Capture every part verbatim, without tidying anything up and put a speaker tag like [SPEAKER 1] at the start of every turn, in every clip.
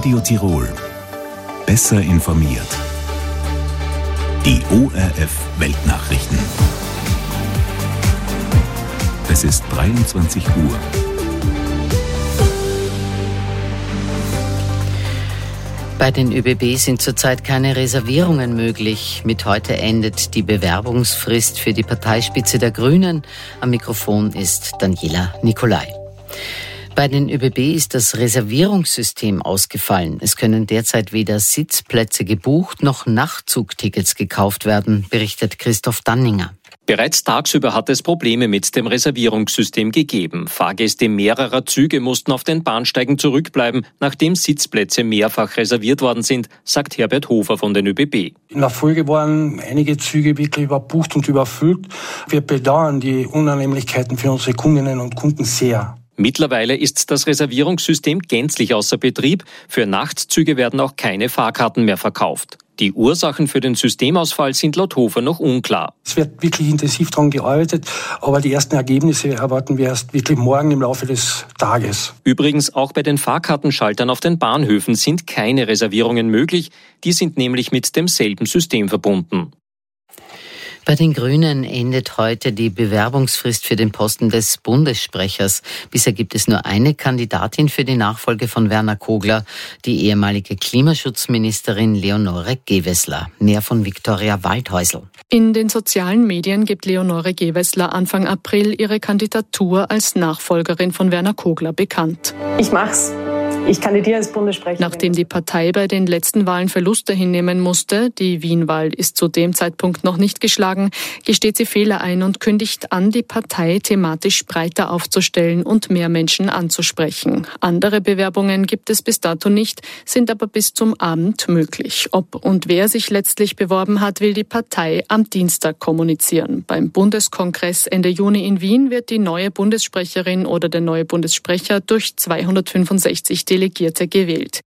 [SPEAKER 1] Radio Tirol. Besser informiert. Die O R F Weltnachrichten. Es ist dreiundzwanzig Uhr.
[SPEAKER 2] Bei den ÖBB sind zurzeit keine Reservierungen möglich. Mit heute endet die Bewerbungsfrist für die Parteispitze der Grünen. Am Mikrofon ist Daniela Nicolai. Bei den ÖBB ist das Reservierungssystem ausgefallen. Es können derzeit weder Sitzplätze gebucht noch Nachtzugtickets gekauft werden, berichtet Christoph Danninger.
[SPEAKER 3] Bereits tagsüber hat es Probleme mit dem Reservierungssystem gegeben. Fahrgäste mehrerer Züge mussten auf den Bahnsteigen zurückbleiben, nachdem Sitzplätze mehrfach reserviert worden sind, sagt Herbert Hofer von den ÖBB.
[SPEAKER 4] In der Folge waren einige Züge wirklich überbucht und überfüllt. Wir bedauern die Unannehmlichkeiten für unsere Kundinnen und Kunden sehr.
[SPEAKER 3] Mittlerweile ist das Reservierungssystem gänzlich außer Betrieb. Für Nachtzüge werden auch keine Fahrkarten mehr verkauft. Die Ursachen für den Systemausfall sind laut Hofer noch unklar.
[SPEAKER 4] Es wird wirklich intensiv daran gearbeitet, aber die ersten Ergebnisse erwarten wir erst wirklich morgen im Laufe des Tages.
[SPEAKER 3] Übrigens, auch bei den Fahrkartenschaltern auf den Bahnhöfen sind keine Reservierungen möglich. Die sind nämlich mit demselben System verbunden.
[SPEAKER 2] Bei den Grünen endet heute die Bewerbungsfrist für den Posten des Bundessprechers. Bisher gibt es nur eine Kandidatin für die Nachfolge von Werner Kogler, die ehemalige Klimaschutzministerin Leonore Gewessler. Mehr von Viktoria Waldhäusl.
[SPEAKER 5] In den sozialen Medien gibt Leonore Gewessler Anfang April ihre Kandidatur als Nachfolgerin von Werner Kogler bekannt.
[SPEAKER 6] Ich mach's. Ich kandidiere als Bundessprecherin.
[SPEAKER 5] Nachdem die Partei bei den letzten Wahlen Verluste hinnehmen musste, die Wien-Wahl ist zu dem Zeitpunkt noch nicht geschlagen, gesteht sie Fehler ein und kündigt an, die Partei thematisch breiter aufzustellen und mehr Menschen anzusprechen. Andere Bewerbungen gibt es bis dato nicht, sind aber bis zum Abend möglich. Ob und wer sich letztlich beworben hat, will die Partei am Dienstag kommunizieren. Beim Bundeskongress Ende Juni in Wien wird die neue Bundessprecherin oder der neue Bundessprecher durch zweihundertfünfundsechzig Delegierte gewählt.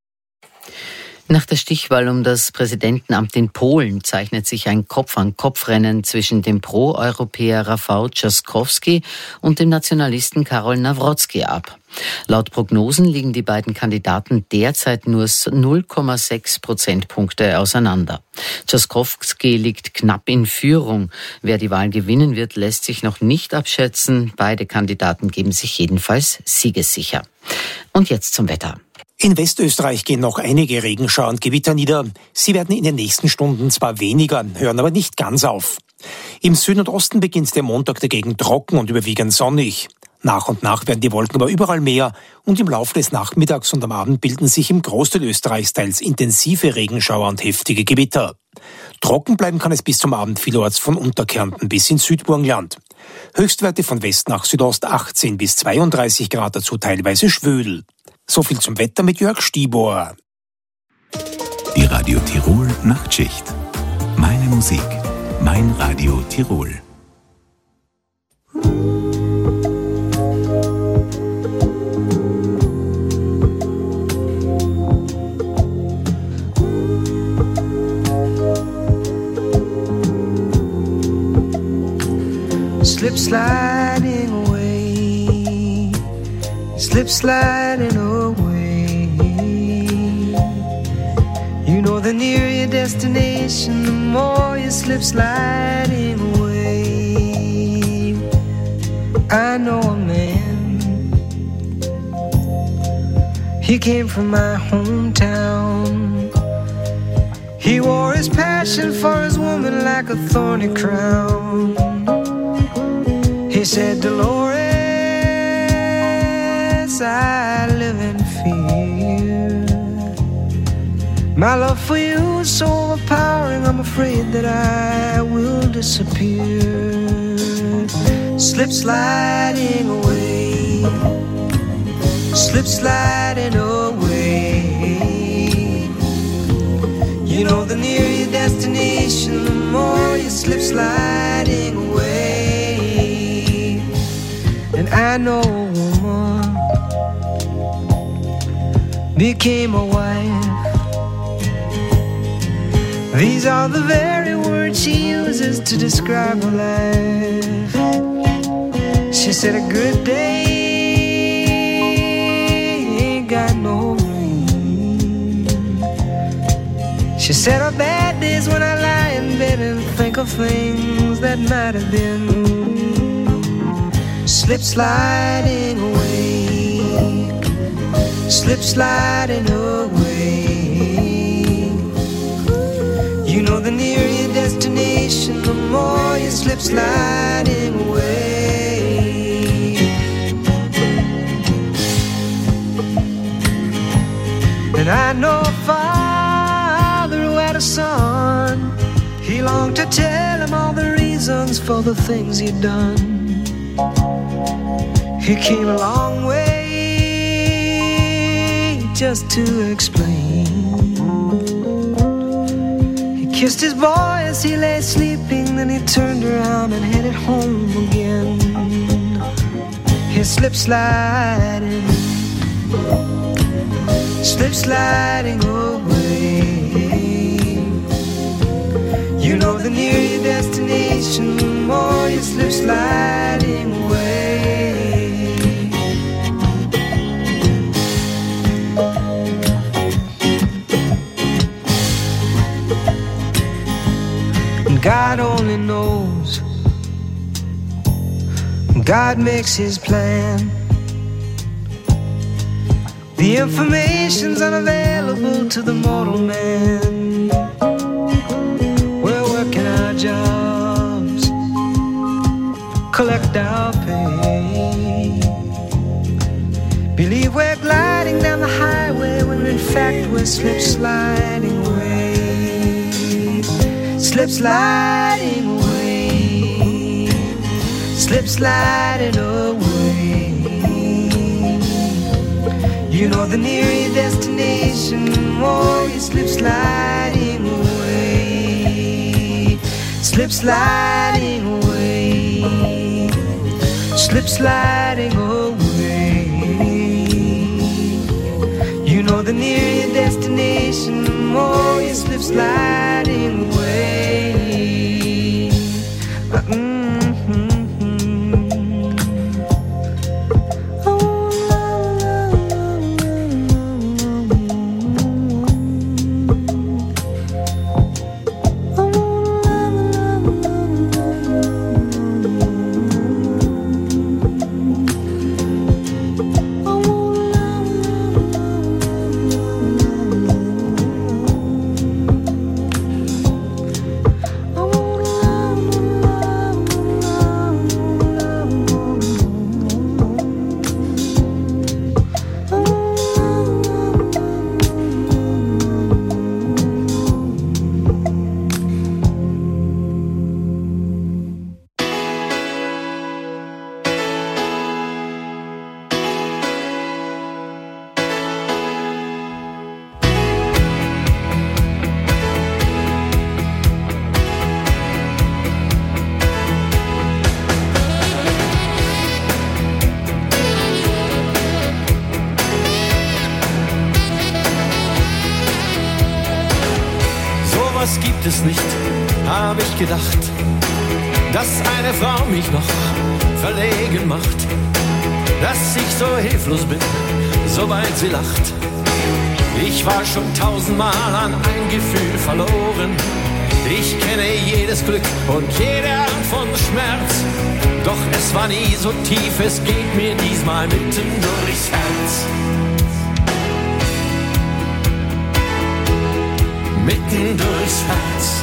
[SPEAKER 2] Nach der Stichwahl um das Präsidentenamt in Polen zeichnet sich ein Kopf-an-Kopf-Rennen zwischen dem Pro-Europäer Rafał Trzaskowski und dem Nationalisten Karol Nawrocki ab. Laut Prognosen liegen die beiden Kandidaten derzeit nur null Komma sechs Prozentpunkte auseinander. Trzaskowski liegt knapp in Führung. Wer die Wahl gewinnen wird, lässt sich noch nicht abschätzen. Beide Kandidaten geben sich jedenfalls siegessicher. Und jetzt zum Wetter.
[SPEAKER 7] In Westösterreich gehen noch einige Regenschauer und Gewitter nieder. Sie werden in den nächsten Stunden zwar weniger, hören aber nicht ganz auf. Im Süden und Osten beginnt der Montag dagegen trocken und überwiegend sonnig. Nach und nach werden die Wolken aber überall mehr und im Laufe des Nachmittags und am Abend bilden sich im Großteil Österreichs teils intensive Regenschauer und heftige Gewitter. Trocken bleiben kann es bis zum Abend vielorts von Unterkärnten bis ins Südburgenland. Höchstwerte von West nach Südost achtzehn bis zweiunddreißig Grad, dazu teilweise schwül. So viel zum Wetter mit Jörg Stibor.
[SPEAKER 1] Die Radio Tirol Nachtschicht. Meine Musik, mein Radio Tirol.
[SPEAKER 8] Slip sliding away, slip sliding away. You know the nearer your destination, the more you slip sliding away. I know a man, he came from my hometown. He wore his passion for his woman like a thorny crown. He said, Dolores, I live in fear. My love for you is so overpowering, I'm afraid that I will disappear. Slip sliding away, slip sliding away. You know the nearer your destination, the more you slip sliding away. And I know a woman became a wife. These are the very words she uses to describe her life. She said a good day ain't got no rain. She said our bad days when I lie in bed and think of things that might have been. Slip sliding away, slip sliding away. You know the nearer your destination, the more you slip sliding away. And I know a father who had a son. He longed to tell him all the reasons for the things he'd done. He came a long way just to explain. He kissed his boy as he lay sleeping, then he turned around and headed home again. He slipped sliding, slip sliding away. You know the nearer your destination, the more you slip sliding away. And God only knows, God makes his plan. The information's unavailable to the mortal man. We're working our jobs, collect our pay. Believe we're gliding down the highway when in fact we're slip sliding away. Slip sliding away, slip sliding away. You know the nearer your destination, the more you slip sliding away. Slip sliding away, slip sliding away. You know the nearer your destination, the more you slip sliding away. Mm-hmm.
[SPEAKER 9] Es nicht, habe ich gedacht, dass eine Frau mich noch verlegen macht, dass ich so hilflos bin, soweit sie lacht. Ich war schon tausendmal an ein Gefühl verloren. Ich kenne jedes Glück und jede Art von Schmerz. Doch es war nie so tief, es geht mir diesmal mitten durchs Herz. Mitten durchs Herz.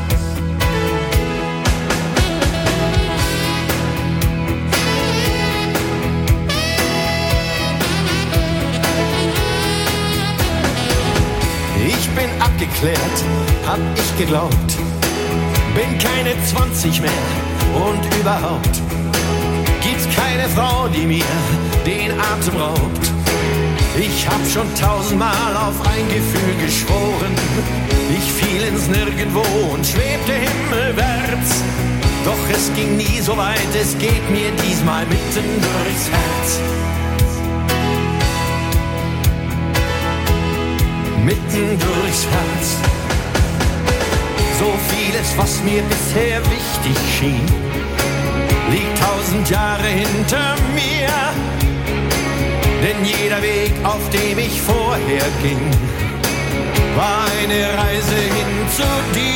[SPEAKER 9] Ich bin abgeklärt, hab ich geglaubt. Bin keine zwanzig mehr und überhaupt gibt's keine Frau, die mir den Atem raubt. Ich hab schon tausendmal auf ein Gefühl geschworen. Ich fiel ins Nirgendwo und schwebte himmelwärts. Doch es ging nie so weit, es geht mir diesmal mitten durchs Herz. Mitten durchs Herz. So vieles, was mir bisher wichtig schien, liegt tausend Jahre hinter mir. Denn jeder Weg, auf dem ich vorher ging, war eine Reise hin zu dir.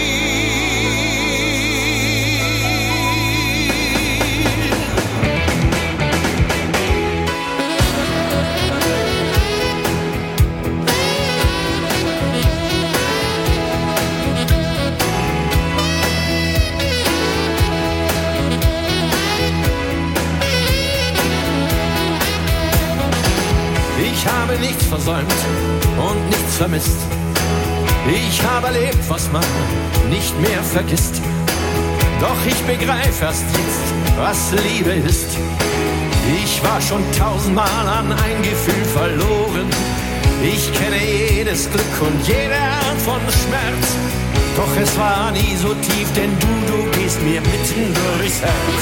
[SPEAKER 9] Ich habe nichts versäumt und nichts vermisst. Ich habe erlebt, was man nicht mehr vergisst. Doch ich begreife erst jetzt, was Liebe ist. Ich war schon tausendmal an ein Gefühl verloren. Ich kenne jedes Glück und jede Art von Schmerz. Doch es war nie so tief, denn du, du gehst mir mitten durchs Herz.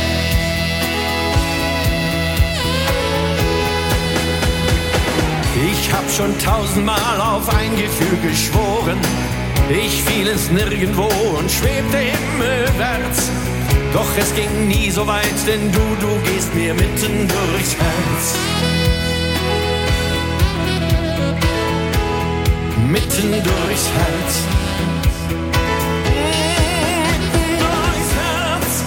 [SPEAKER 9] Ich hab schon tausendmal auf ein Gefühl geschworen. Ich fiel ins Nirgendwo und schwebte himmelwärts. Doch es ging nie so weit, denn du, du gehst mir mitten durchs Herz. Mitten durchs Herz. Mitten durchs Herz.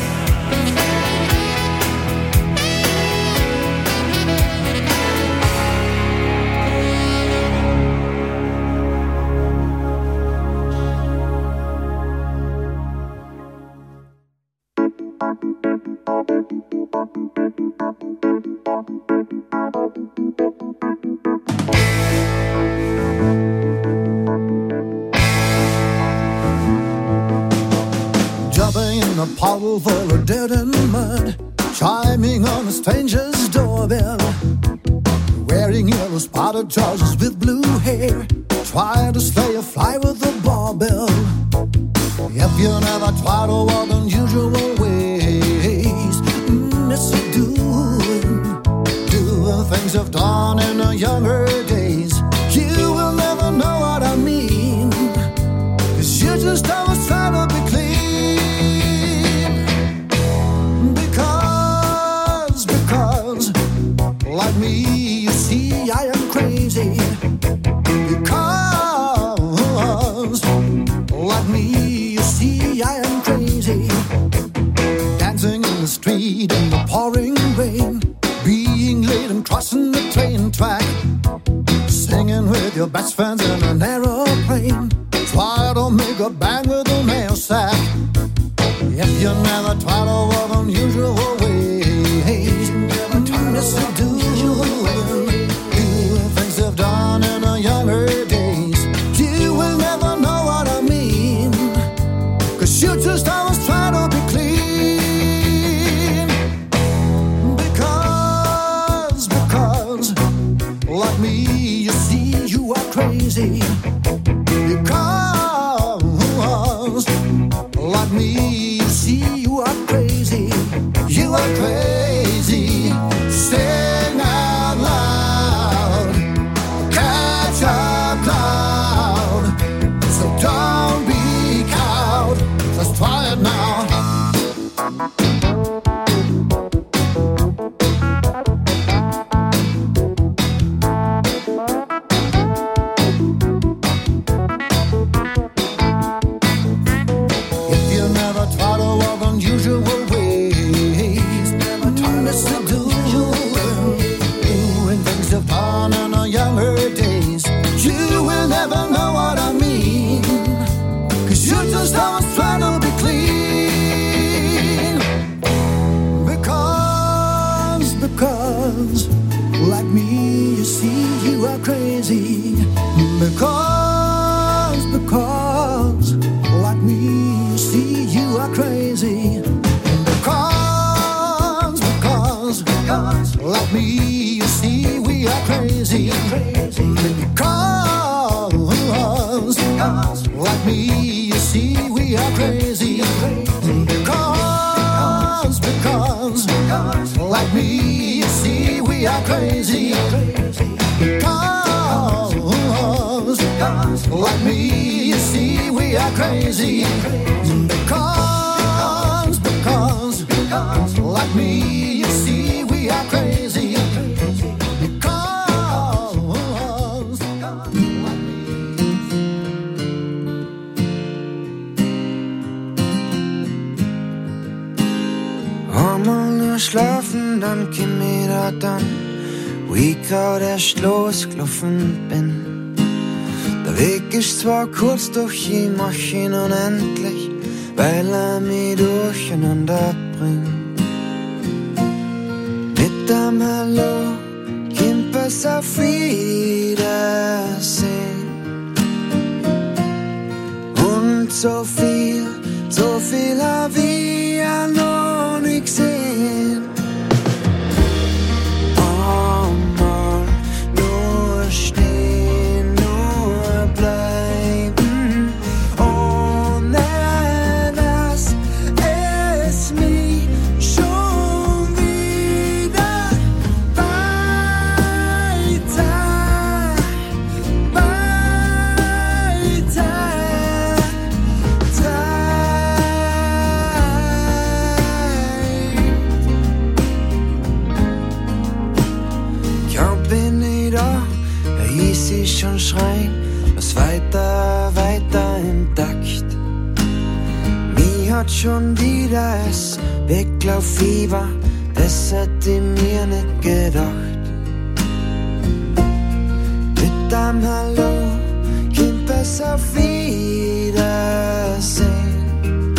[SPEAKER 10] A puddle full of dirt and mud, chiming on a stranger's doorbell, wearing yellow spotted trousers with blue hair, trying to slay a fly with a barbell. If you never try to walk unusual ways, miss you doing, doing things you've done in the younger days, you will never know what I mean, 'cause you just always try to be clean. Like me, you see, I am crazy. Because, like me, you see, I am crazy. Dancing in the street in the pouring rain, being late and crossing the train track, singing with your best friends in an aeroplane, try to make a bang with a mail sack. If you never try to walk unusual ways, never try to do things they've done in the younger days, you will never know what I mean, 'cause you just always try to be clean. Because, because, like me, you see, you are crazy. Because, like me, you see, you are crazy. You are crazy. Sing out loud, catch a cloud. So don't be cowed, just try it now. If you never try to walk unusual ways, never turn this to do, doing things you've done in the younger days, you will never know what I mean, 'cause you just always try to be clean. Because, because, like me, you see, you are crazy. Because, because, like me, you see, you are crazy. Because, because, because, like me, you see, we are crazy. Because, because, like me, you see, we are crazy. Because, because, because, like me, you see, we are crazy. Because, because, like me, you see, we are crazy. Because, because, because, like me, you see, we are crazy. Because, like me.
[SPEAKER 8] noch schlafen, dann komm ich da dann, wo ich grad erst losgelaufen bin. Der Weg ist zwar kurz, doch ich mach ihn unendlich, weil er mich durcheinander bringt. Mit dem Hallo kommt es auf Wiedersehen. Und so viel, so viel hab ich ja noch nicht gesehen. Einmal nur stehen, nur bleiben, ohne dass es mich schon wieder weiter, weiter schon schreien, das weiter, weiter im Takt. Mich hat schon wieder das Weglauffieber, das hätte ich mir nicht gedacht. Mit einem Hallo kommt es auf Wiedersehen.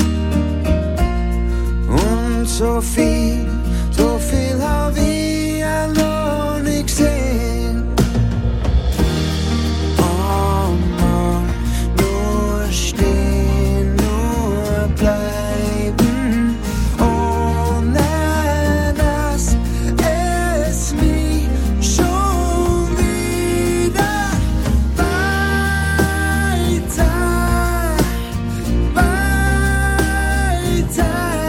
[SPEAKER 8] Und so viel, so viel hab ich ja noch nicht gesehen. Bleiben, ohne dass es mich schon wieder weiter, weiter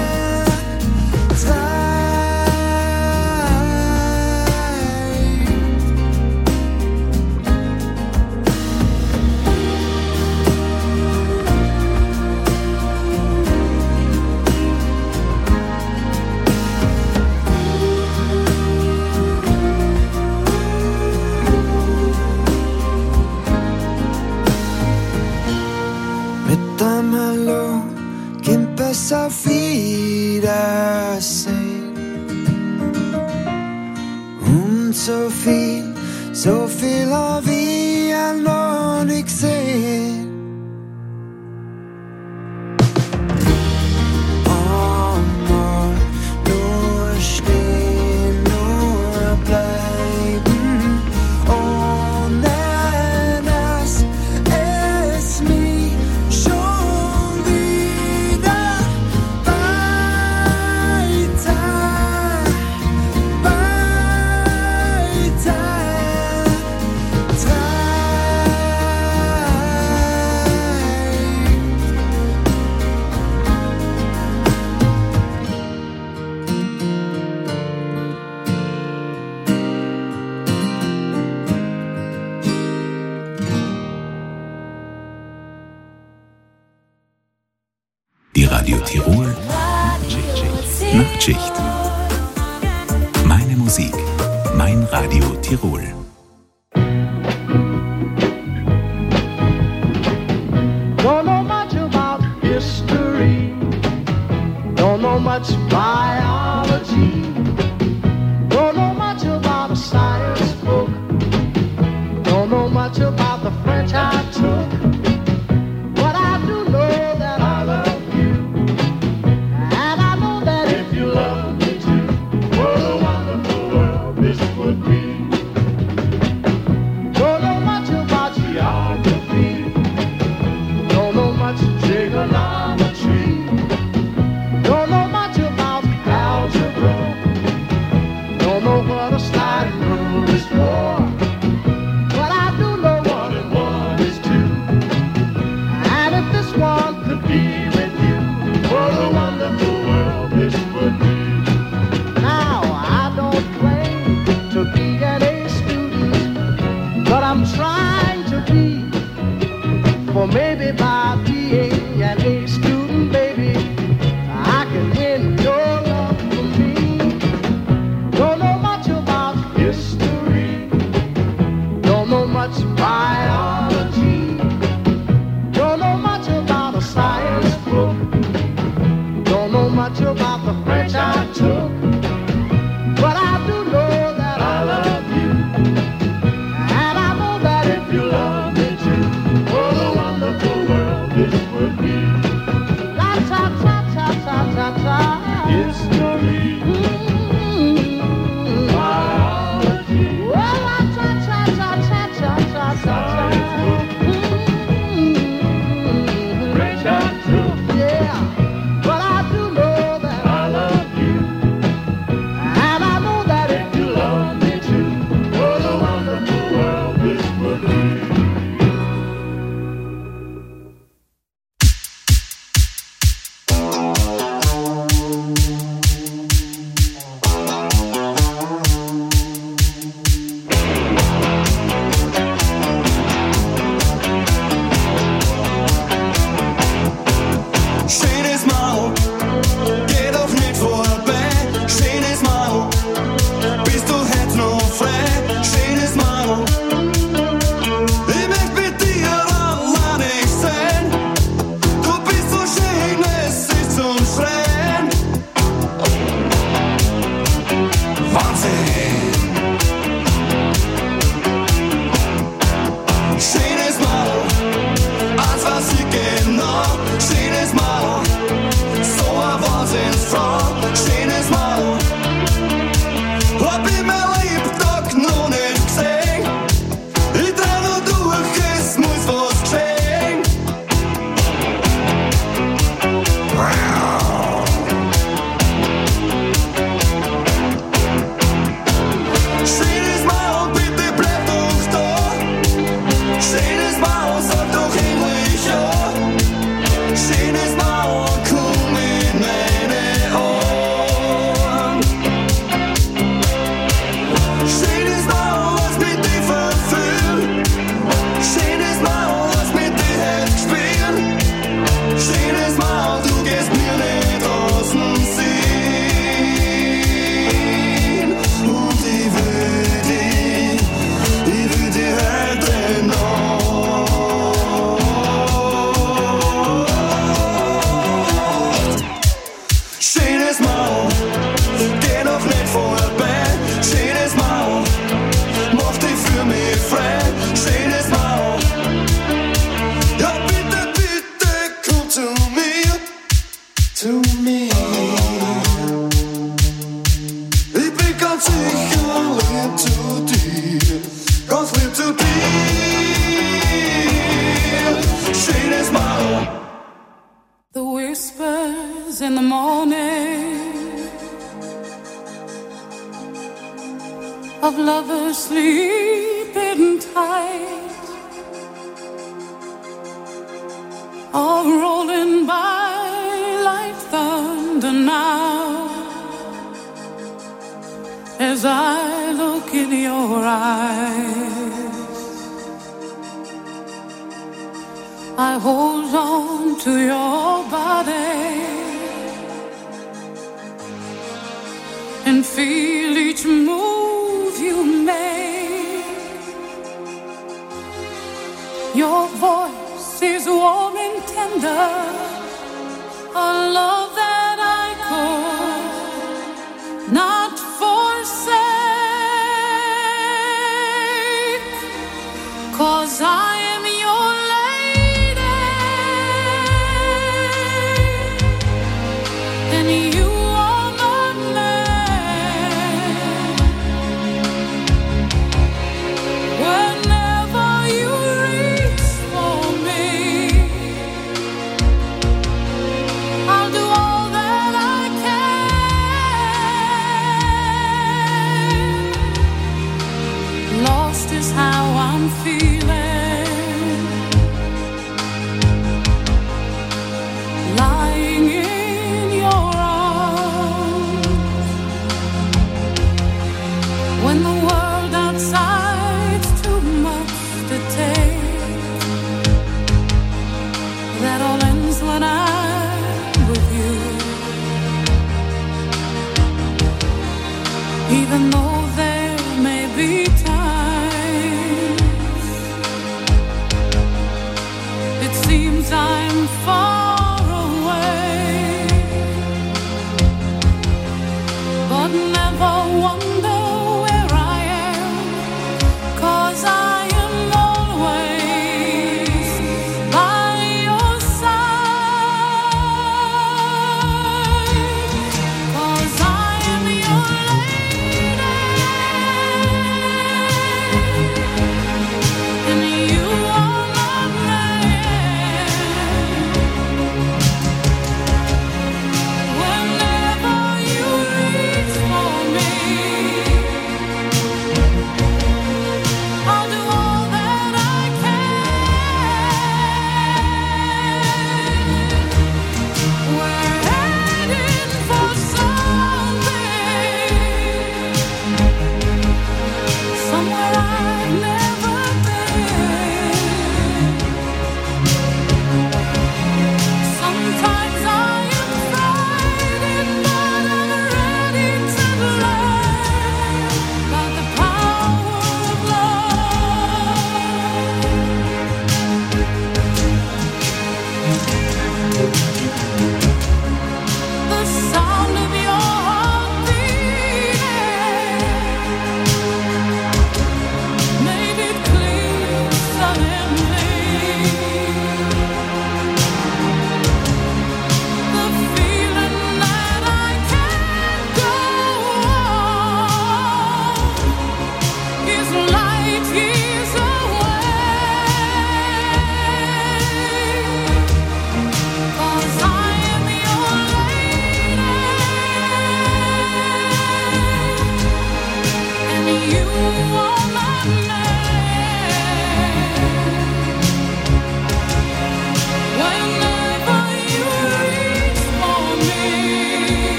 [SPEAKER 8] auf Wiedersehen. Und so viel, so viel hab ich ja noch nicht gesehen. Einmal nur stehen, nur bleiben, ohne dass es mich schon wieder weiter, weiter
[SPEAKER 1] Die Radio Tirol Nachtschicht. Meine Musik, mein Radio Tirol.
[SPEAKER 9] Don't know much about history, don't know much biology, don't know much about a science book, don't know much about the French I took, but I do know that I love you, and I know that if you love me too, what a wonderful world this would be. Don't know much about geography, don't know much trigonometry, don't know much about algebra,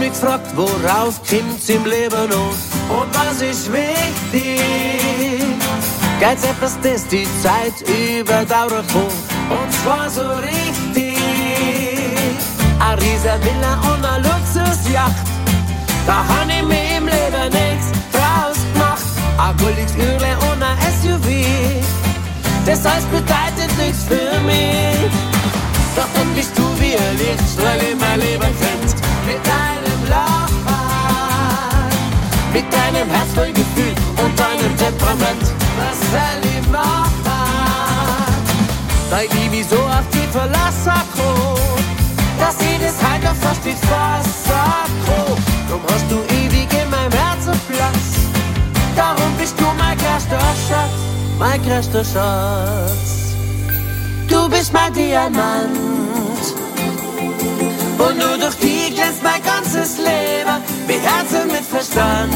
[SPEAKER 9] mich gefragt, worauf kommt's im Leben an und was ist wichtig? Geht's etwas, das die Zeit überdauern kann, und zwar so richtig. Ein riesen Villa und eine Luxusjacht, da hab ich mir im Leben nichts draus gemacht. Ein goldiges Uhrle und ein S U V, das heißt bedeutet nichts für mich. Doch dann bist du wie ein Lichtstrahl in mein Leben fängst, mit deinem Lachen, mit deinem Herz voll Gefühl und deinem Temperament. Was soll ich machen? Da ich mich so auf dich verlassen kann, dass ich das heute noch fast nicht fassen kann. Drum hast du ewig in meinem Herzen Platz, darum bist du mein größter Schatz, mein größter Schatz. Du bist mein Diamant und nur durch dich glänzt mein ganzes Leben, mit Herz und mit Verstand.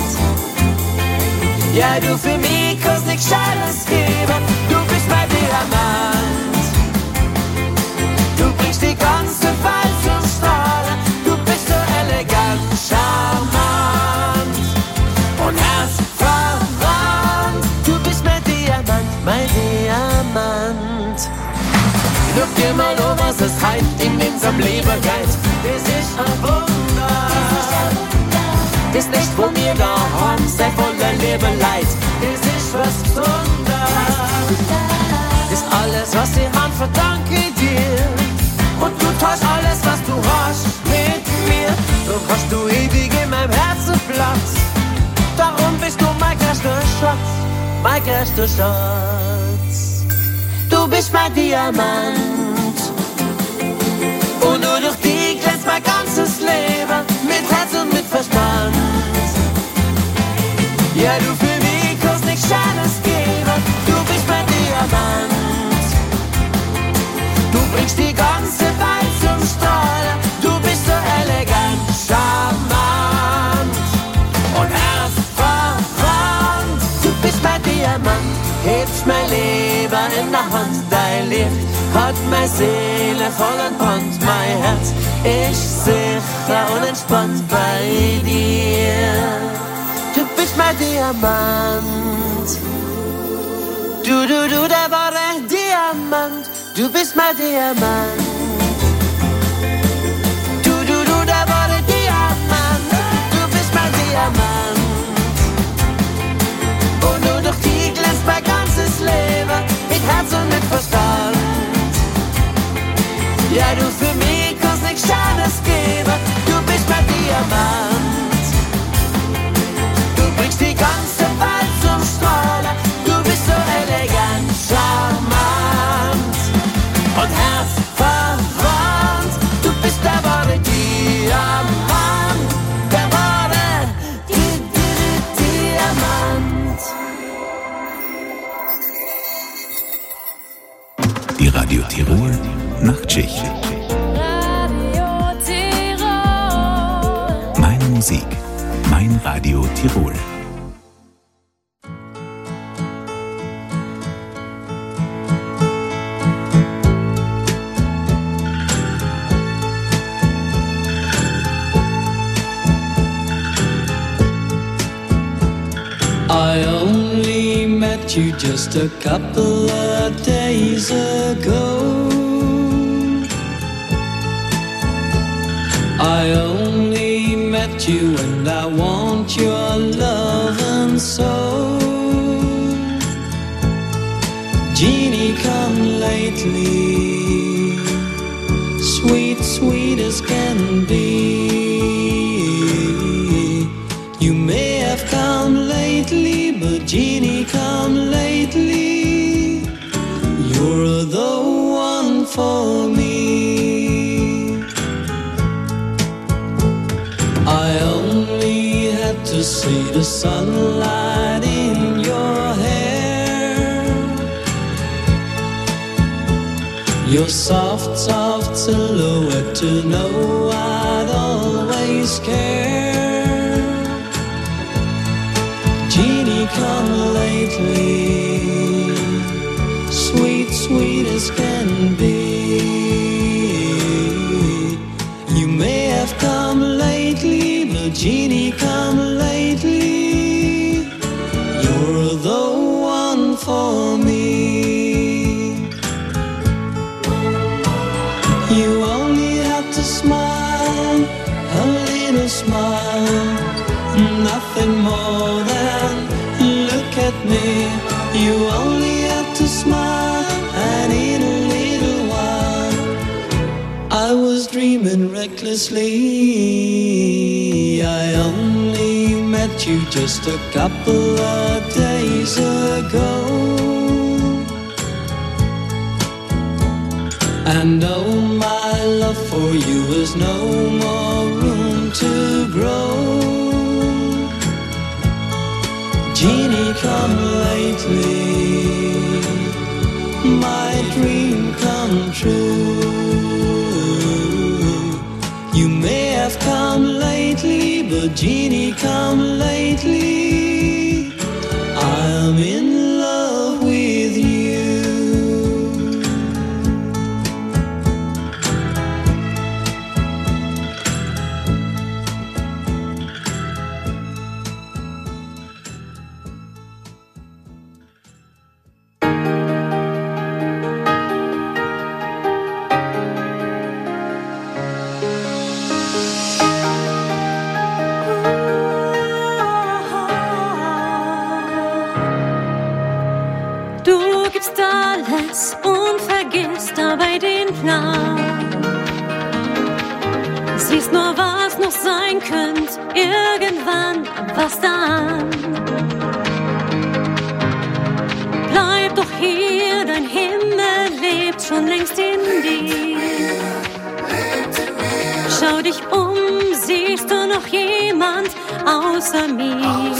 [SPEAKER 9] Ja, du für mich kannst nichts Scheißes geben, du bist mein Diamant. Du bringst die ganze Welt zum Strahlen, du bist so elegant, charmant und herzverwandt. Du bist mein Diamant, mein Diamant. Schau dir mal an, was es heut in unserem Leben geht. Das ist ein Wunder. Das Licht, wo wir da haben, sei voller Leben Leid. Das ist was Besonderes. Das alles, was ich habe, verdanke ich dir. Und du tust alles, was du hast, mit mir. Darum hast du ewig in meinem Herzen Platz. Darum bist du mein größter Schatz, mein größter Schatz. Du bist mein Diamant und nur durch dich glänzt mein ganzes Leben, mit Herz und mit Verstand. Ja, du für mich kannst nichts Schönes geben, du bist mein Diamant. Du bringst die ganze Welt zum Strahlen, du bist so elegant, charmant und herzverwandt. Du bist mein Diamant, hebst mein Leben in der Hand, dein Licht hat meine Seele voll entbrannt, mein Herz ist sicher und entspannt bei dir. Du bist mein Diamant, du, du, du, der wahre Diamant, du bist mein Diamant. Du, du, du, der wahre Diamant, du bist mein Diamant. Und nur durch die glänzt mein ganzes Leben, mit Herz und mit Verstand. Ja, du für mich kannst nichts Schönes geben, du bist mein Diamant. Du bringst die ganze Welt zum Strahlen, du bist so elegant, charmant und herzverwandt. Du bist der wahre Diamant, der wahre Di- Di- Diamant.
[SPEAKER 1] Die Radio Tirol Nachtschicht.
[SPEAKER 11] Radio Tirol.
[SPEAKER 1] Meine Musik, mein Radio Tirol.
[SPEAKER 12] I only met you just a couple of days ago. I only met you and I want your love and soul. Jeannie, come lately, sweet, sweet as can be. You may have come lately, but Jeannie, come lately. You're the one for me. I only had to see the sunlight in your hair, your soft, soft silhouette to know I'd always care. Jeannie, come lately, sweet, sweet as can be. You may have come lately, wanted more than look at me. You only have to smile, and in a little while I was dreaming recklessly. I only met you just a couple of days ago, and oh, my love for you has no more room to grow. Genie, come lately, my dream come true. You may have come lately, but Genie, come lately, I'm in love with you.
[SPEAKER 11] Alles und vergisst dabei den Plan. Siehst nur, was noch sein könnte, irgendwann, was dann. Bleib doch hier, dein Himmel lebt schon längst in dir. Schau dich um, siehst du noch jemand außer mir?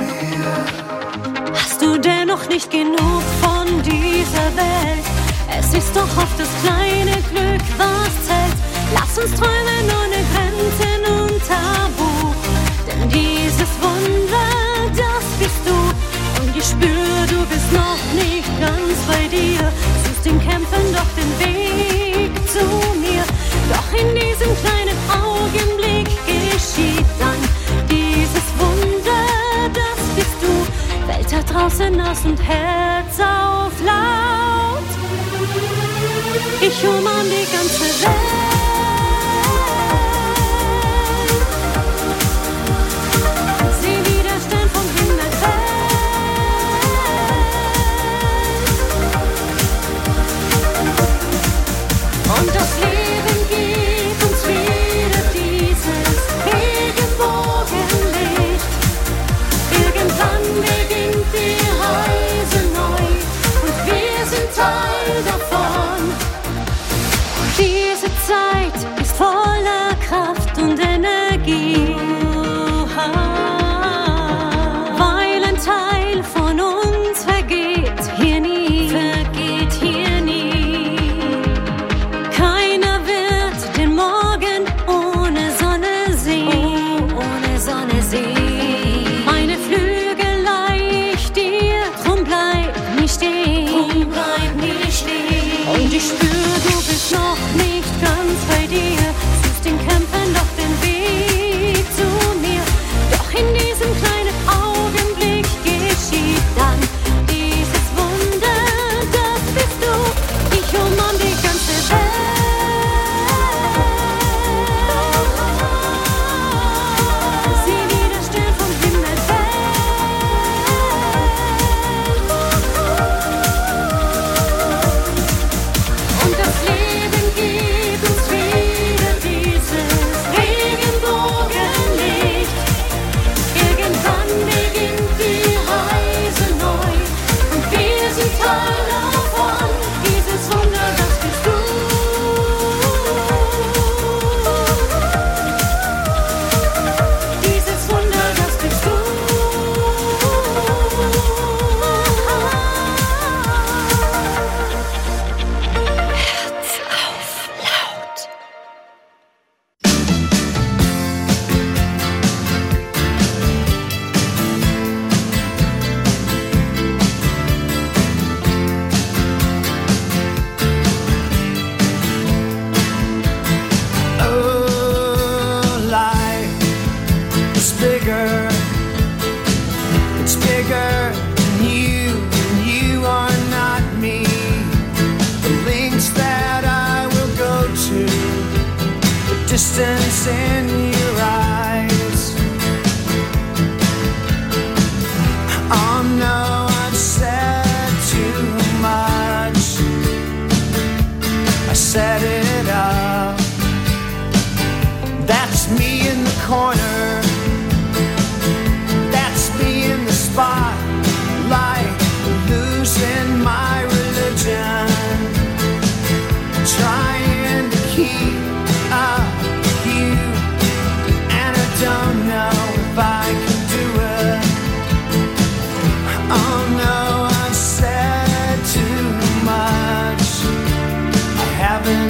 [SPEAKER 11] Hast du dennoch nicht genug von dieser Welt? Es ist doch oft das kleine Glück, was zählt. Lass uns träumen ohne Grenzen und Tabu. Denn dieses Wunder, das bist du. Und ich spür, du bist noch nicht ganz bei dir. Suchst in Kämpfen doch den Weg zu mir. Doch in diesem kleinen Augenblick geschieht dann dieses Wunder, das bist du. Welt da draußen aus und Herz auf laut. Ich umarm die ganze Welt. Seh wie der Stern vom Himmel fällt. Und das Leben gibt uns wieder dieses Regenbogenlicht. Irgendwann beginnt die Reise neu und wir sind Teil davon. Diese Zeit ist voller Kraft und Energie, weil ein Teil von uns vergeht hier nie, vergeht hier nie. Keiner wird den Morgen ohne Sonne sehen, ohne Sonne sehen. Meine Flügel leih ich dir, drum bleib nicht stehen, drum bleib nicht stehen. Und ich spür, du bist noch nicht ganz bei dir. Suchst in Kämpfen doch den Weg zu mir. Doch in diesem kleinen Augenblick geschieht dann dieses Wunder, das bist du. Ich umarm die ganze Welt. Sieh wie der Stern vom Himmel fällt. Und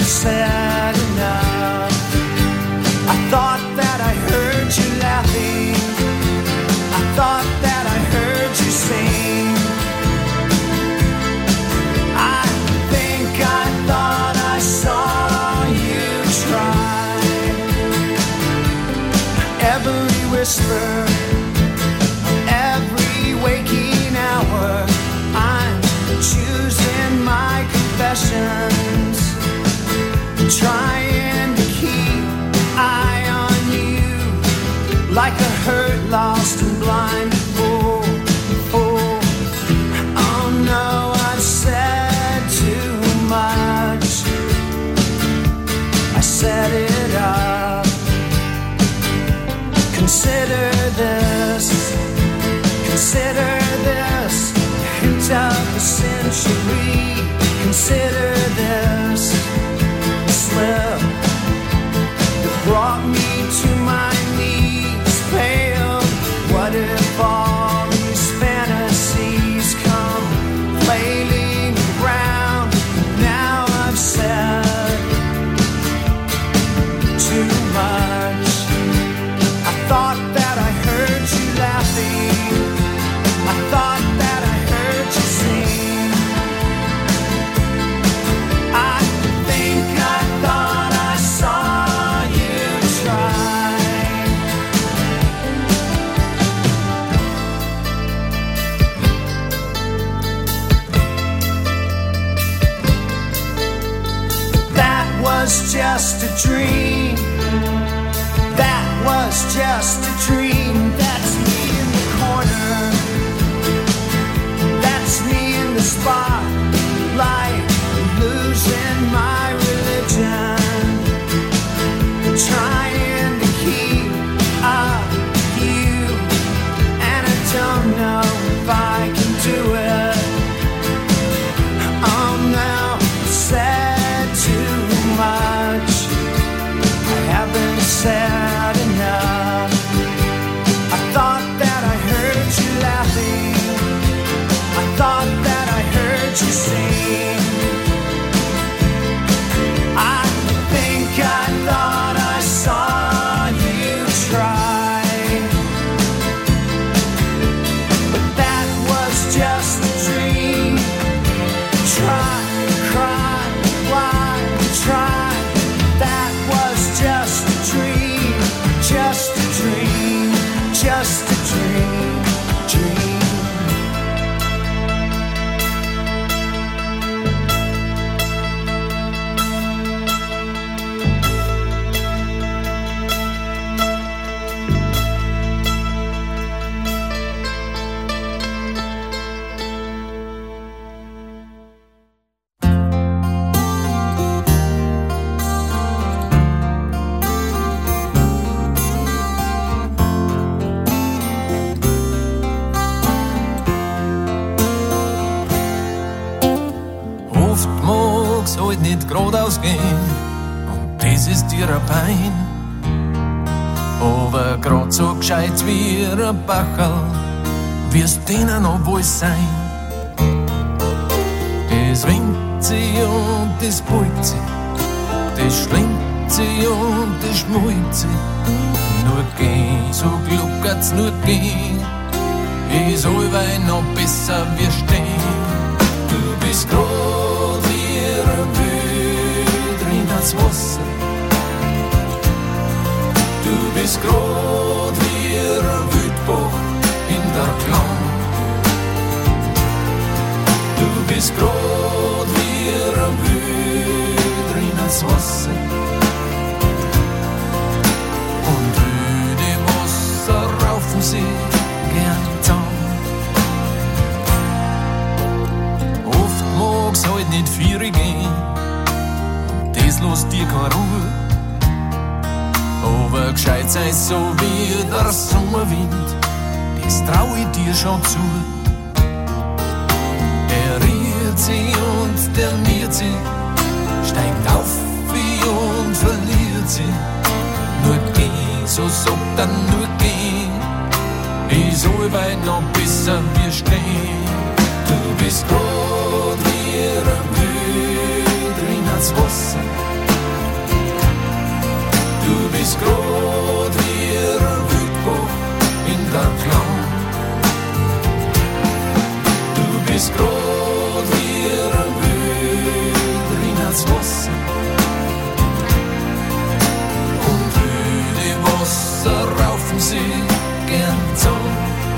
[SPEAKER 8] haven't said enough. I thought that I heard you laughing. I thought that I heard you sing. I think I thought I saw you try. Every whisper, every waking hour, I'm choosing my confessions, trying to keep eye on you, like a hurt, lost and blind fool. Oh, oh no, I've said too much. I set it up. Consider this, consider this, hint of the century. Consider this slip that brought me to my knees, pale. What if all these fantasies come flailing around? Now I've said too much. I thought that I heard you laughing. I thought that I heard you sing. I think I thought I saw you try. That was just a dream. That was just a dream. That's me in the corner. That's me in the spotlight, losing my religion, trying to keep up with you, and I don't know if I can do it. Oh no, I've said too much. I haven't said enough. I thought that I heard you laughing. I thought that I heard you sing. I think I thought I saw you try. But that was just a dream. Try, cry, why, try. That was just a dream. Just a dream. Just a dream. Dream.
[SPEAKER 9] Oft mag's halt nicht geradeaus gehen und das ist dir ein Pein. Aber grad so gescheit wie ein Bacherl wirst denen noch wohl sein. Das winkt sie und das beut sie, das schlingt sie und das schmult sie. Nur gehen, so gluckert's nur gehen, ist allweil noch besser wie stehen. Du bist grad wie ein Wühl drin ans Wasser. Du bist grad wie ein Wildbach in der Klang. Du bist grad wie ein Wühl drin ans Wasser. Und öde Wasser raufen sie gern zusammen. Oft mag's halt nicht viere gehen, und das lässt dir keine Ruhe. Aber gescheit sei so wie der Sommerwind, das trau ich dir schon zu. Er rührt sie und der miert sie, steigt auf wie und verliert sie. Nur geh, so sagt er nur geh, ist allweil noch besser wie stehen. Du bist grad wie ein Wühl drin ans Wasser. ans Wasser und will die Wasser raufen sie gern zusammen.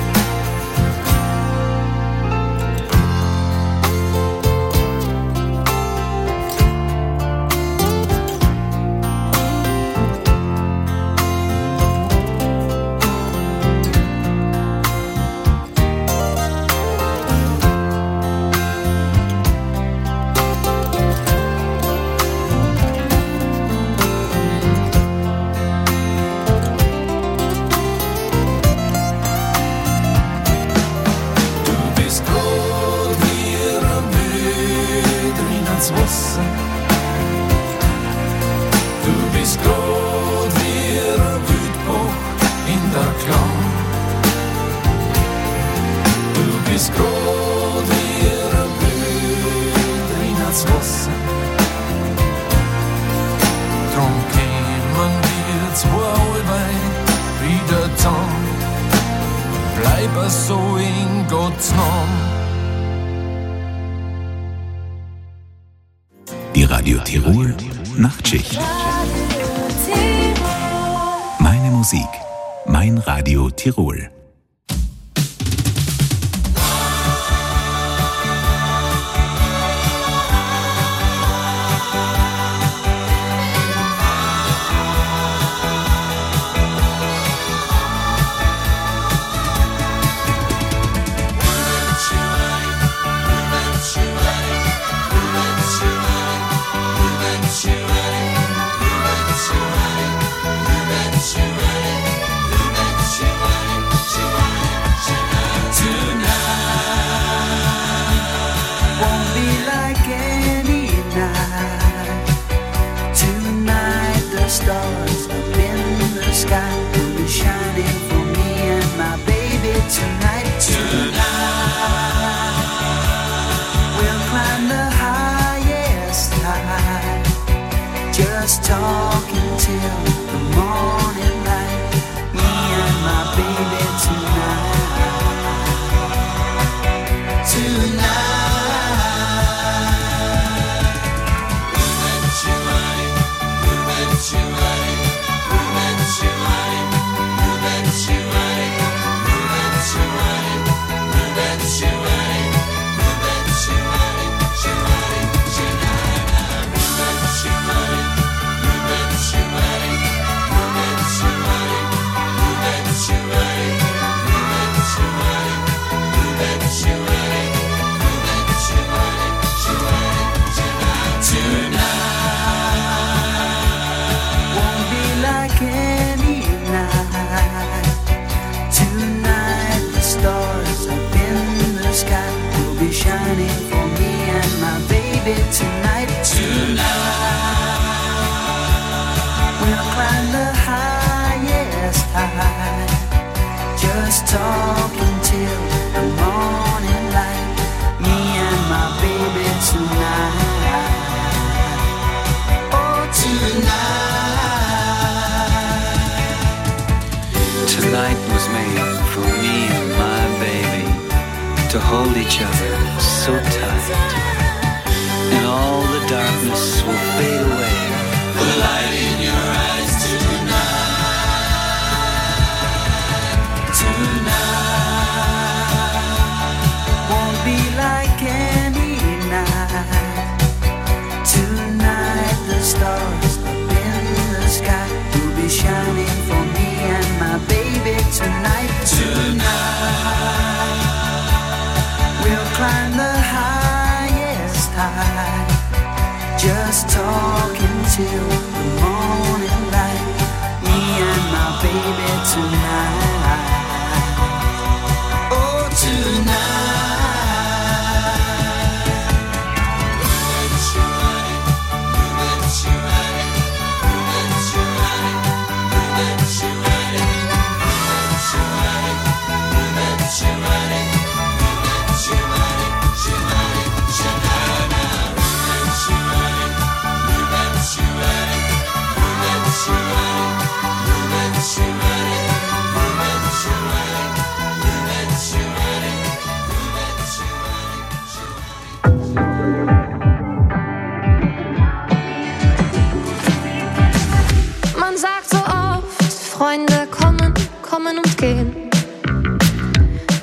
[SPEAKER 1] Die Radio Tirol Nachtschicht. Meine Musik, mein Radio Tirol.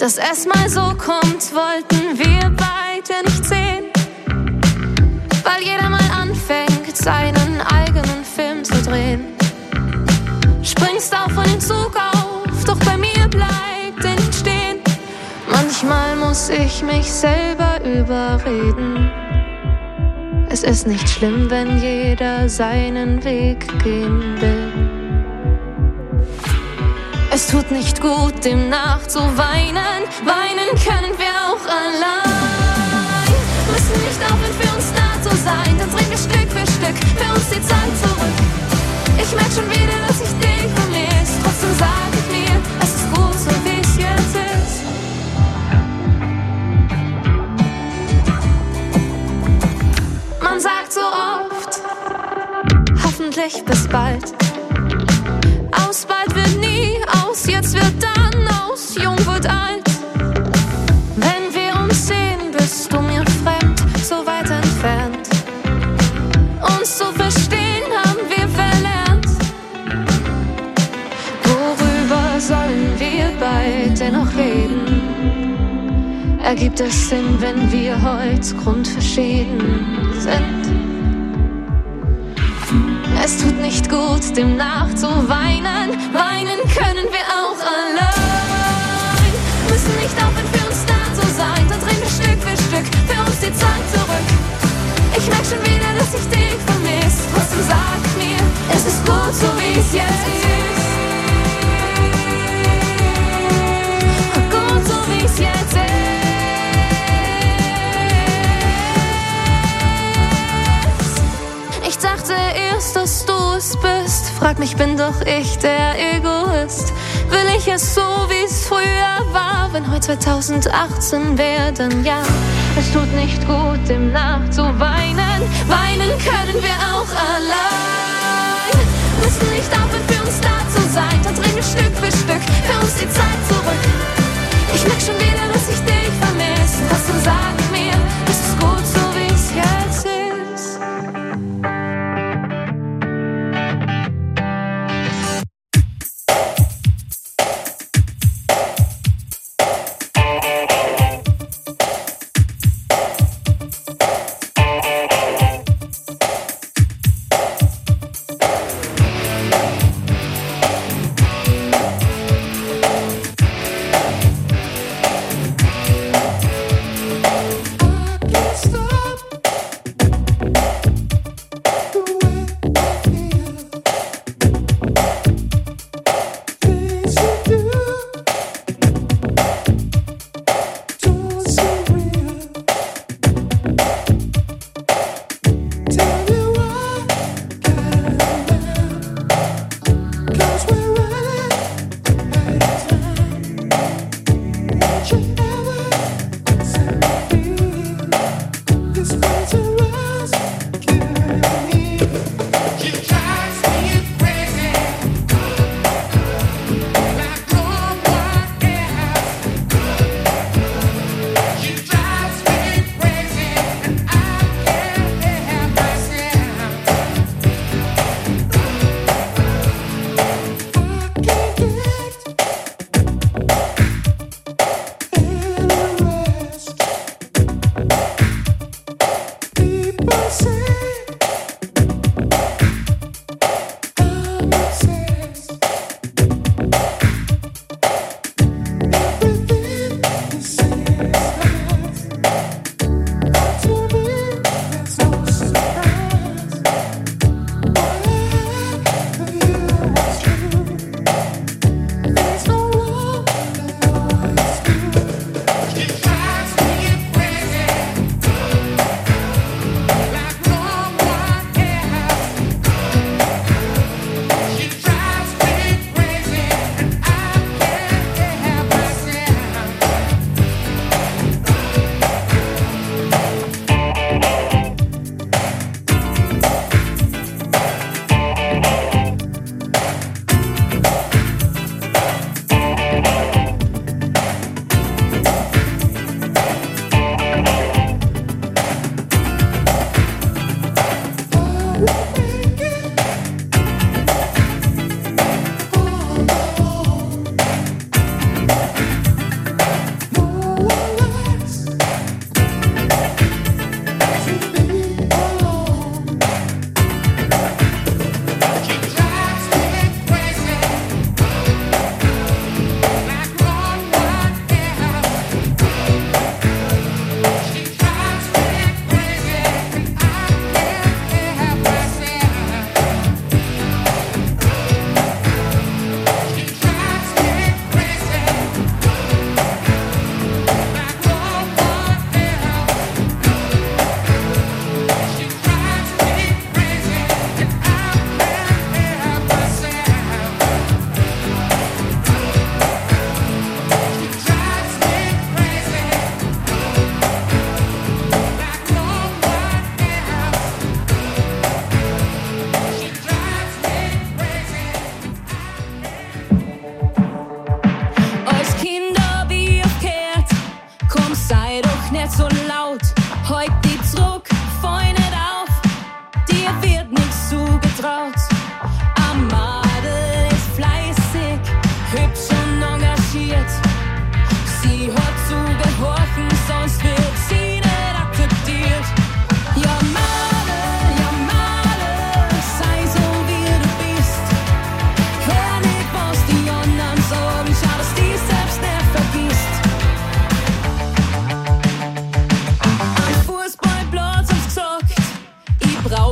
[SPEAKER 13] Dass es mal so kommt, wollten wir beide nicht sehen. Weil jeder mal anfängt, seinen eigenen Film zu drehen. Springst auf von dem Zug auf, doch bei mir bleibt er nicht stehen. Manchmal muss ich mich selber überreden. Es ist nicht schlimm, wenn jeder seinen Weg gehen will. Es tut nicht gut, dem nachzuweinen. Weinen können wir auch allein. Müssen nicht aufhören, für uns da zu sein. Dann drehen wir Stück für Stück für uns die Zeit zurück. Ich merk schon wieder, dass ich dich vermisse. Trotzdem sag ich mir, es ist gut, so wie es jetzt ist. Man sagt so oft, hoffentlich bis bald. Aus bald wird nie, aus jetzt wird dann, aus jung wird alt. Wenn wir uns sehen, bist du mir fremd, so weit entfernt. Uns zu verstehen haben wir verlernt. Worüber sollen wir beide noch reden? Ergibt es Sinn, wenn wir heute grundverschieden sind? Es tut nicht gut, dem nachzuweinen. Weinen können wir auch allein. Müssen nicht aufhören, für uns da zu sein. Dann drehen wir Stück für Stück für uns die Zeit zurück. Ich merk schon wieder, dass ich dich vermisse. Trotzdem sag ich mir, es ist gut, so wie es jetzt ist. Gut, so wie es jetzt ist. Ich dachte erst, dass du es bist. Frag mich, bin doch ich der Egoist? Will ich es so, wie es früher war? Wenn heute zweitausendachtzehn wäre, dann ja. Es tut nicht gut, dem nachzuweinen. Weinen können wir auch allein. Müssen nicht aufhören, für uns da zu sein. Dann drehen wir Stück für Stück für uns die Zeit zurück. Ich merk schon wieder, dass ich dich vermisse. Trotzdem sag ich mir, es ist gut, so wie es jetzt ist.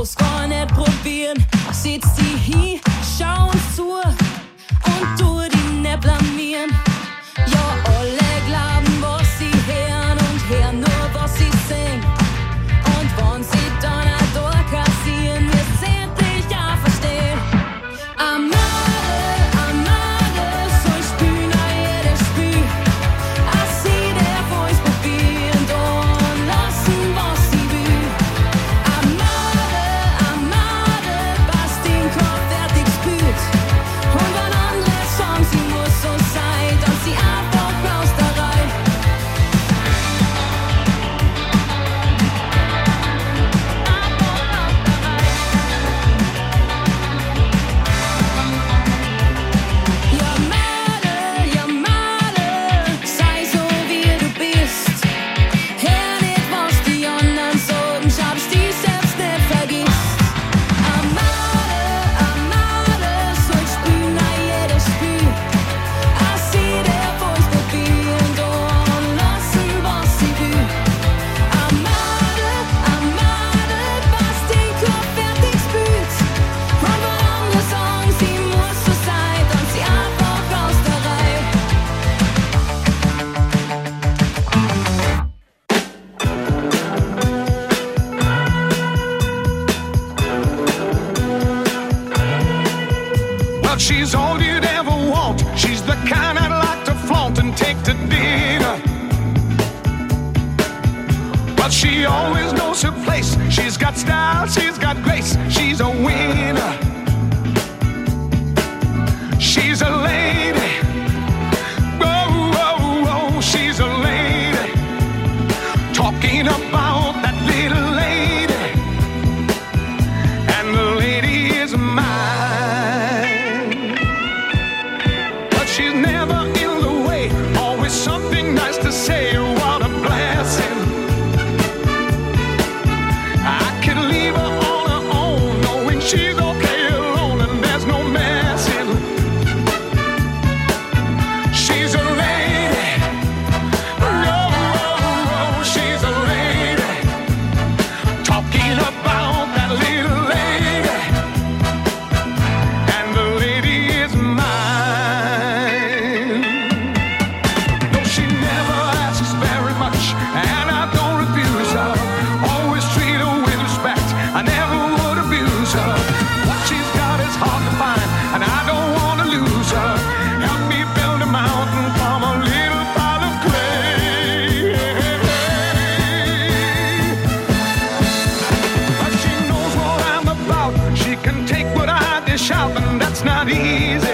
[SPEAKER 14] brauchst gar nicht probieren. Setz dich hin, schau uns zu und tu dich nicht blamieren. Ja, alle glauben, was sie hören und hören nur, was sie sehen. Und wenn sie dann auch durchkassieren, wir sind dich auch verstehen. Amade, Amade, soll spielen auch jedes Spiel. Auch sie darf uns probieren und lassen, was sie will. Amade, Amade, was den Kopf fertig spült. Und wenn andere sagen, sie muss so sein, dann sie einfach aus der Reihe. Ja, Mädel, ja, Mädel, sei so wie du bist. Hör nicht, was die anderen sagen, schau, dass die selbst nicht vergisst. Amade, Amade, soll spielen auch jedes Spiel. Auch sie darf uns probieren und lassen, was sie will. Amade, Amade, was den Kopf fertig spült. Und wenn andere sagen, sie muss so sein, dann sie einfach aus der Reihe.
[SPEAKER 15] Well, she's all you'd ever want. She's the kind I'd like to flaunt and take to dinner. But she always knows her place. She's got style, she's got grace. She's a winner. She's a lady. Oh, oh, oh, she's a lady. Talking about that little lady. And the lady is mine. But she's never in the way. Always something nice to say. What a blessing. I could leave her on her own, knowing she's okay alone and there's no messing. She's a lady. Oh, oh, oh, she's a lady. Talking about that little lady. And the lady is mine. No, she never asks very much, and I don't refuse her. Always treat her with respect. I never would abuse her. What she's got is hard to find, and I don't want to lose her. Help me build a mountain from a little pile of clay. But she knows what I'm about. She can take what I dish out, and that's not easy.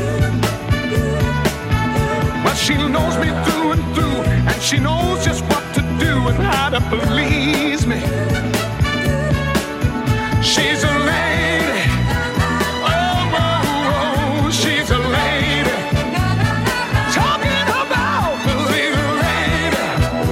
[SPEAKER 15] But she knows me through and through, and she knows just what to do and how to please me. She's a lady. Oh, oh, oh, she's a lady. Talking about the little lady.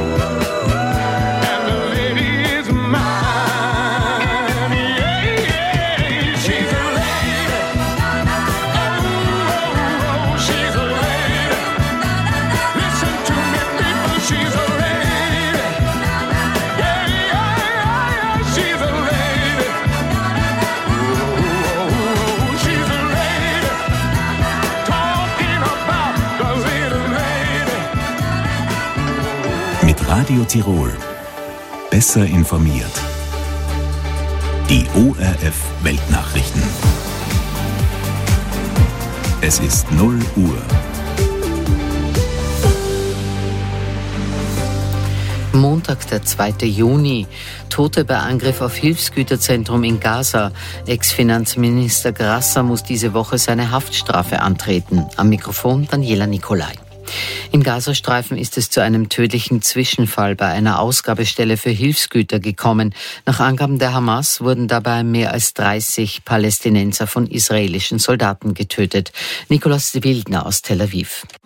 [SPEAKER 15] And the lady is mine. Yeah, yeah, she's a lady. Oh, oh, oh, she's a lady. Listen to me, people, she's a lady. Yeah, yeah, yeah, yeah, she's a lady. Oh, oh, she's a lady. Talking about the little lady.
[SPEAKER 1] Mit Radio Tirol. Besser informiert. Die O R F Weltnachrichten. Es ist null Uhr.
[SPEAKER 2] Montag, der zweite Juni. Tote bei Angriff auf Hilfsgüterzentrum in Gaza. Ex-Finanzminister Grasser muss diese Woche seine Haftstrafe antreten. Am Mikrofon Daniela Nicolai. Im Gazastreifen ist es zu einem tödlichen Zwischenfall bei einer Ausgabestelle für Hilfsgüter gekommen. Nach Angaben der Hamas wurden dabei mehr als dreißig Palästinenser von israelischen Soldaten getötet. Nikolaus Wildner aus Tel Aviv.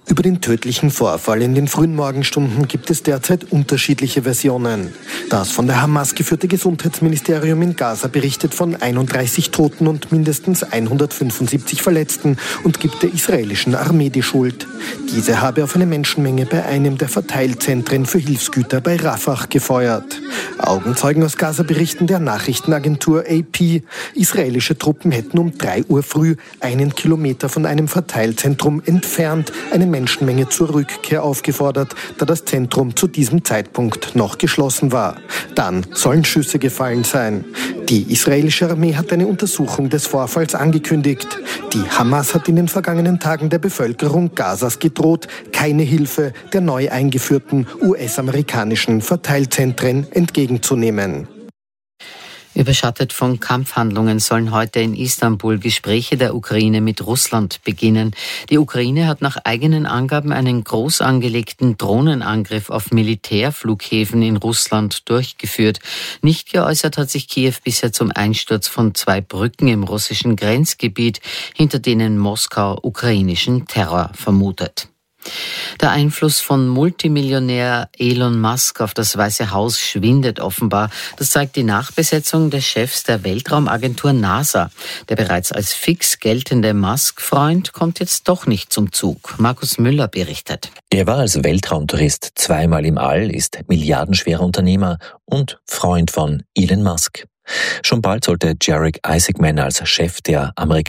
[SPEAKER 16] Über den tödlichen Vorfall in den frühen Morgenstunden gibt es derzeit unterschiedliche Versionen. Das von der Hamas geführte Gesundheitsministerium in Gaza berichtet von einunddreißig Toten und mindestens hundertfünfundsiebzig Verletzten und gibt der israelischen Armee die Schuld. Diese habe auf eine Menschenmenge bei einem der Verteilzentren für Hilfsgüter bei Rafah gefeuert. Augenzeugen aus Gaza berichten der Nachrichtenagentur A P, israelische Truppen hätten um drei Uhr früh einen Kilometer von einem Verteilzentrum entfernt eine Menschenmenge zur Rückkehr aufgefordert, da das Zentrum zu diesem Zeitpunkt noch geschlossen war. Dann sollen Schüsse gefallen sein. Die israelische Armee hat eine Untersuchung des Vorfalls angekündigt. Die Hamas hat in den vergangenen Tagen der Bevölkerung Gazas gedroht, keine Hilfe der neu eingeführten U S-amerikanischen Verteilzentren entgegenzunehmen.
[SPEAKER 2] Überschattet von Kampfhandlungen sollen heute in Istanbul Gespräche der Ukraine mit Russland beginnen. Die Ukraine hat nach eigenen Angaben einen groß angelegten Drohnenangriff auf Militärflughäfen in Russland durchgeführt. Nicht geäußert hat sich Kiew bisher zum Einsturz von zwei Brücken im russischen Grenzgebiet, hinter denen Moskau ukrainischen Terror vermutet. Der Einfluss von Multimillionär Elon Musk auf das Weiße Haus schwindet offenbar. Das zeigt die Nachbesetzung des Chefs der Weltraumagentur NASA. Der bereits als fix geltende Musk-Freund kommt jetzt doch nicht zum Zug. Markus Müller berichtet.
[SPEAKER 17] Er war als Weltraumtourist zweimal im All, ist milliardenschwerer Unternehmer und Freund von Elon Musk. Schon bald sollte Jarek Isaacman als Chef der Amerikanischen